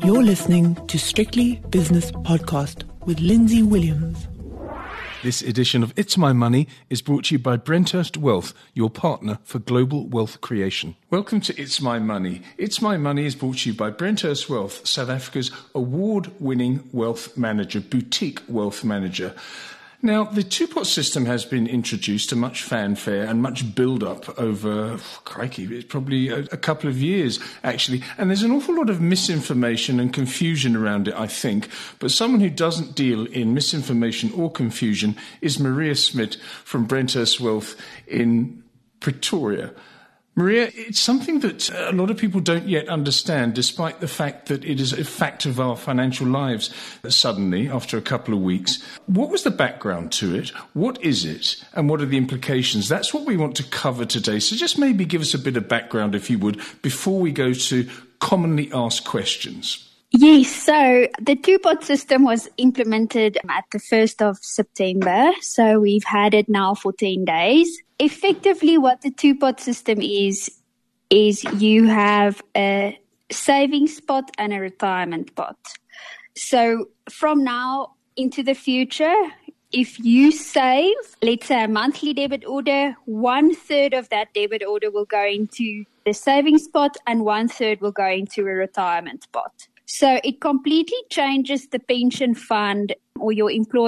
You're listening to Strictly Business Podcast with Lindsay Williams. This edition of It's My Money is brought to you by Brenthurst Wealth, your partner for global wealth creation. Welcome to It's My Money. It's My Money is brought to you by Brenthurst Wealth, South Africa's award-winning wealth manager, boutique wealth manager. Now, the two-pot system has been introduced to much fanfare and much build-up over, it's probably a couple of years, actually. And there's an awful lot of misinformation and confusion around it, I think. But someone who doesn't deal in misinformation or confusion is Maria Smit from Brenthurst Wealth in Pretoria. Maria, it's something that a lot of people don't yet understand, despite the fact that it is a fact of our financial lives suddenly, after a couple of weeks. What was the background to it? What is it? And what are the implications? That's what we want to cover today. So just maybe give us a bit of background, if you would, before we go to commonly asked questions. Yes, so the two-pot system was implemented at the 1st of September. So we've had it now for 10 days. Effectively, what the two-pot system is you have a savings pot and a retirement pot. So from now into the future, if you save, let's say a monthly debit order, 1/3 of that debit order will go into the savings pot and 1/3 will go into a retirement pot. So it completely changes the pension fund or your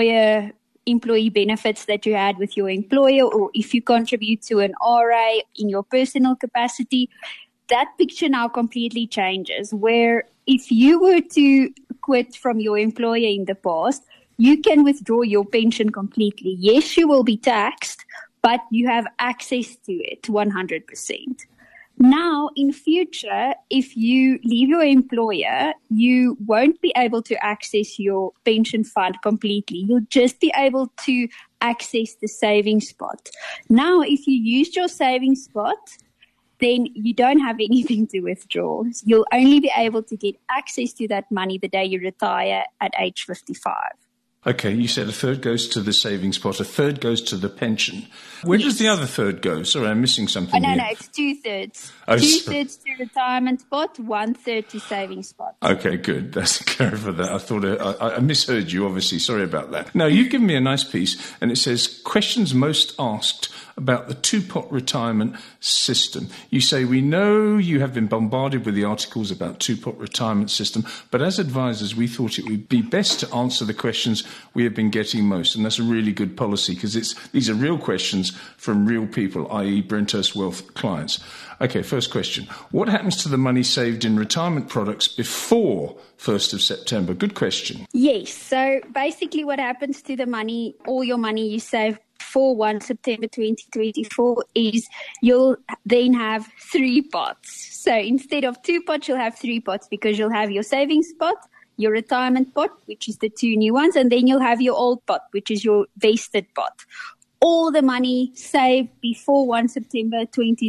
employee benefits that you had with your employer, or if you contribute to an RA in your personal capacity. That picture now completely changes, where if you were to quit from your employer in the past, you can withdraw your pension completely. Yes, you will be taxed, but you have access to it 100%. Now, in future, if you leave your employer, you won't be able to access your pension fund completely. You'll just be able to access the savings pot. Now, if you used your savings pot, then you don't have anything to withdraw. You'll only be able to get access to that money the day you retire at age 55. Okay, you said a third goes to the savings pot, a third goes to the pension. Where does the other third go? Sorry, I'm missing something here. No, it's 2/3. 2/3 to retirement pot, 1/3 to savings pot. Okay, good. That's clear for that. I thought I misheard you, obviously. Sorry about that. Now, you've given me a nice piece, and it says, questions most asked about the two-pot retirement system. You say, we know you have been bombarded with the articles about two-pot retirement system, but as advisors, we thought it would be best to answer the questions we have been getting most. And that's a really good policy, because these are real questions from real people, i.e. Brenthurst Wealth clients. Okay, first question. What happens to the money saved in retirement products before 1st of September? Good question. Yes, so basically what happens to the money, all your money you save for 1 September 2024 is you'll then have 3 pots. So instead of 2 pots, you'll have 3 pots, because you'll have your savings pot, your retirement pot, which is the 2 new ones, and then you'll have your old pot, which is your vested pot. All the money saved before 1 September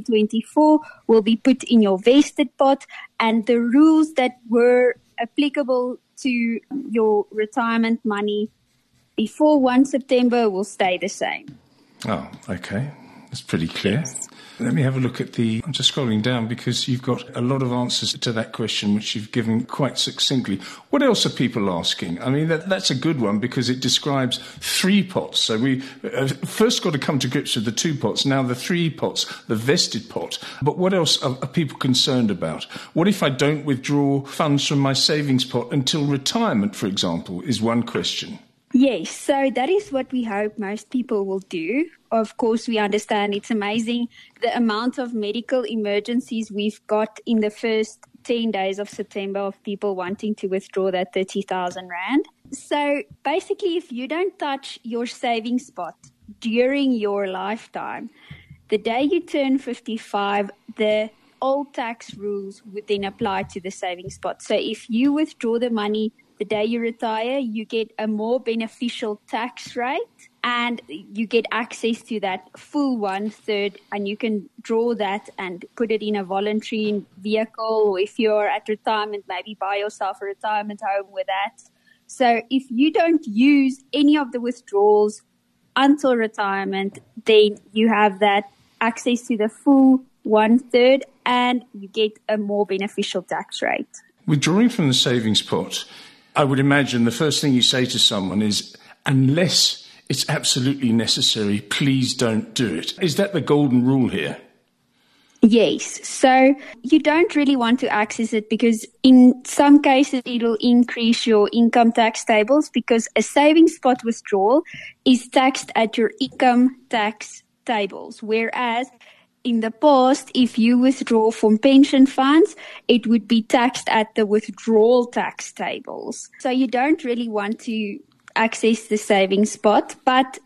2024 will be put in your vested pot, and the rules that were applicable to your retirement money before 1 September will stay the same. Oh, okay. That's pretty clear. Yes. Let me have a look at I'm just scrolling down, because you've got a lot of answers to that question, which you've given quite succinctly. What else are people asking? I mean, that's a good one, because it describes 3 pots. So we first got to come to grips with the 2 pots, now the 3 pots, the vested pot. But what else are people concerned about? What if I don't withdraw funds from my savings pot until retirement, for example, is one question. Yes, so that is what we hope most people will do. Of course, we understand it's amazing the amount of medical emergencies we've got in the first 10 days of September of people wanting to withdraw that 30,000 Rand. So basically, if you don't touch your savings pot during your lifetime, the day you turn 55, the old tax rules would then apply to the savings pot. So if you withdraw the money the day you retire, you get a more beneficial tax rate, and you get access to that full 1/3, and you can draw that and put it in a voluntary vehicle, or if you're at retirement, maybe buy yourself a retirement home with that. So if you don't use any of the withdrawals until retirement, then you have that access to the full 1/3, and you get a more beneficial tax rate. Withdrawing from the savings pot, I would imagine the first thing you say to someone is, unless it's absolutely necessary, please don't do it. Is that the golden rule here? Yes. So you don't really want to access it because in some cases it'll increase your income tax tables, because a savings pot withdrawal is taxed at your income tax tables. Whereas in the past, if you withdraw from pension funds, it would be taxed at the withdrawal tax tables. So you don't really want to access the savings pot, but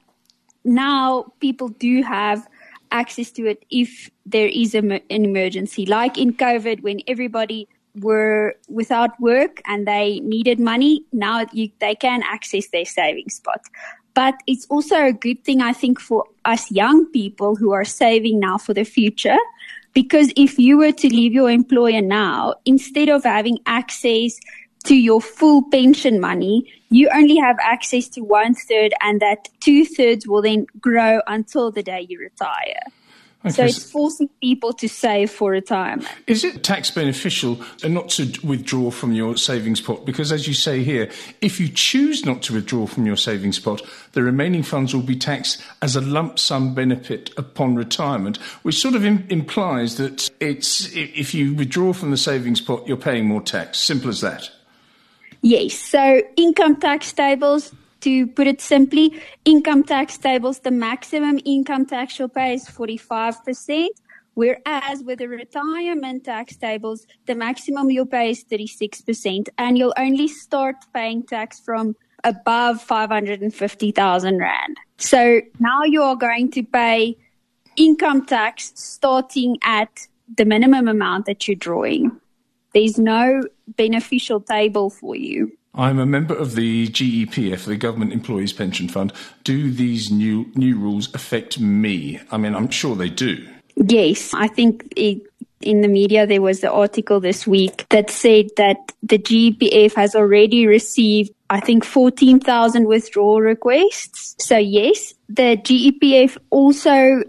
now people do have access to it if there is an emergency, like in COVID when everybody were without work and they needed money. Now they can access their savings pot. But it's also a good thing, I think, for us young people who are saving now for the future, because if you were to leave your employer now, instead of having access to your full pension money, you only have access to 1/3, and that 2/3 will then grow until the day you retire. Okay. So it's forcing people to save for retirement. Is it tax beneficial not to withdraw from your savings pot? Because as you say here, if you choose not to withdraw from your savings pot, the remaining funds will be taxed as a lump sum benefit upon retirement, which sort of implies that if you withdraw from the savings pot, you're paying more tax. Simple as that. Yes. So income tax tables, to put it simply, income tax tables, the maximum income tax you'll pay is 45%, whereas with the retirement tax tables, the maximum you'll pay is 36%, and you'll only start paying tax from above 550,000 Rand. So now you are going to pay income tax starting at the minimum amount that you're drawing. There's no beneficial table for you. I'm a member of the GEPF, the Government Employees Pension Fund. Do these new rules affect me? I mean, I'm sure they do. Yes. I think in the media there was an article this week that said that the GEPF has already received, I think, 14,000 withdrawal requests. So yes, the GEPF also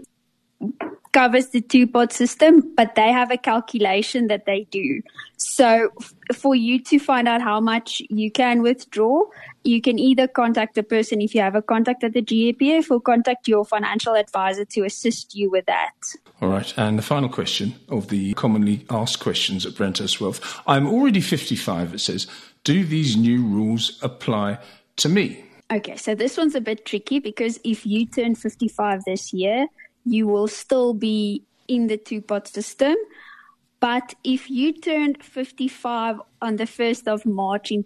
covers the two-pot system, but they have a calculation that they do. So for you to find out how much you can withdraw, you can either contact a person if you have a contact at the GEPF, or contact your financial advisor to assist you with that. All right. And the final question of the commonly asked questions at Brenthurst Wealth. I'm already 55, it says. Do these new rules apply to me? Okay, so this one's a bit tricky, because if you turn 55 this year, you will still be in the two-pot system. But if you turned 55 on the 1st of March in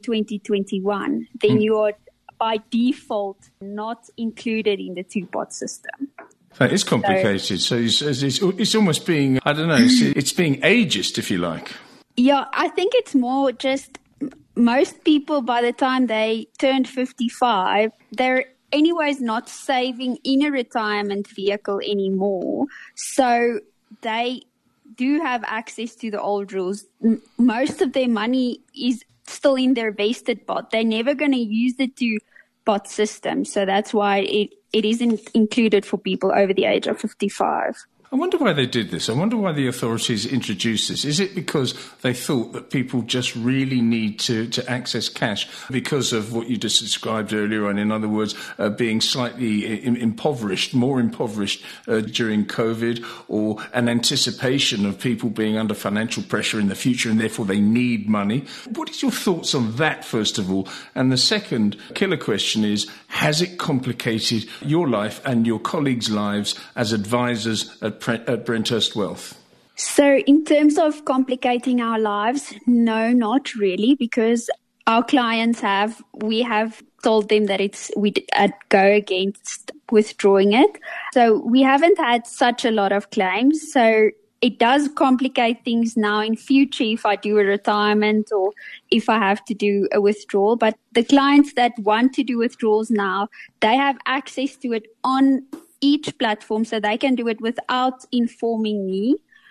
2021, then you are by default not included in the two-pot system. That is complicated. So it's almost being, I don't know, it's being ageist, if you like. Yeah, I think it's more just most people, by the time they turned 55, they're anyways not saving in a retirement vehicle anymore. So they do have access to the old rules. Most of their money is still in their vested pot. They're never going to use the two-pot system. So that's why it isn't included for people over the age of 55. I wonder why they did this. I wonder why the authorities introduced this. Is it because they thought that people just really need to access cash because of what you just described earlier on? In other words, being slightly impoverished, more impoverished during COVID, or an anticipation of people being under financial pressure in the future and therefore they need money? What is your thoughts on that, first of all? And the second killer question is, has it complicated your life and your colleagues' lives as advisors at Brenthurst Wealth? So in terms of complicating our lives, no, not really, because our clients we have told them that we go against withdrawing it. So we haven't had such a lot of claims. So it does complicate things now in future if I do a retirement or if I have to do a withdrawal. But the clients that want to do withdrawals now, they have access to it on each platform, so they can do it without informing me.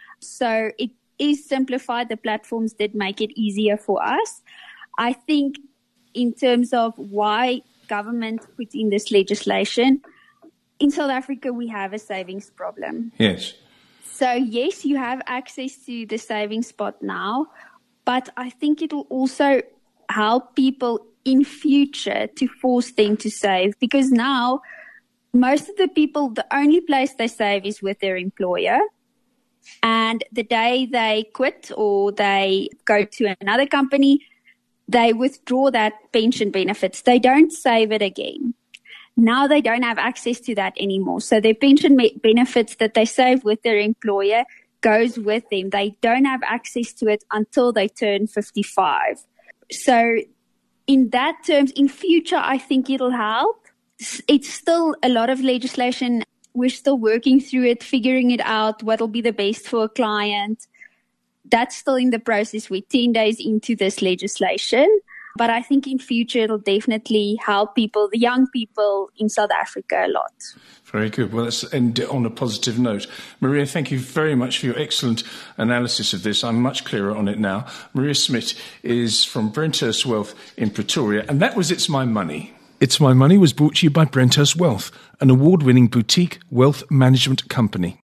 So it is simplified. The platforms did make it easier for us. I think in terms of why government put in this legislation, in South Africa we have a savings problem. Yes. So yes, you have access to the savings pot now, but I think it'll also help people in future to force them to save, because now most of the people, the only place they save is with their employer. And the day they quit or they go to another company, they withdraw that pension benefits. They don't save it again. Now they don't have access to that anymore. So their pension benefits that they save with their employer goes with them. They don't have access to it until they turn 55. So in that terms, in future, I think it'll help. It's still a lot of legislation. We're still working through it, figuring it out, what'll be the best for a client. That's still in the process. We're 10 days into this legislation. But I think in future, it'll definitely help people, the young people in South Africa a lot. Very good. Well, let's end on a positive note. Maria, thank you very much for your excellent analysis of this. I'm much clearer on it now. Maria Smit is from Brenthurst Wealth in Pretoria, and that was It's My Money. It's My Money was brought to you by Brenthurst Wealth, an award-winning boutique wealth management company.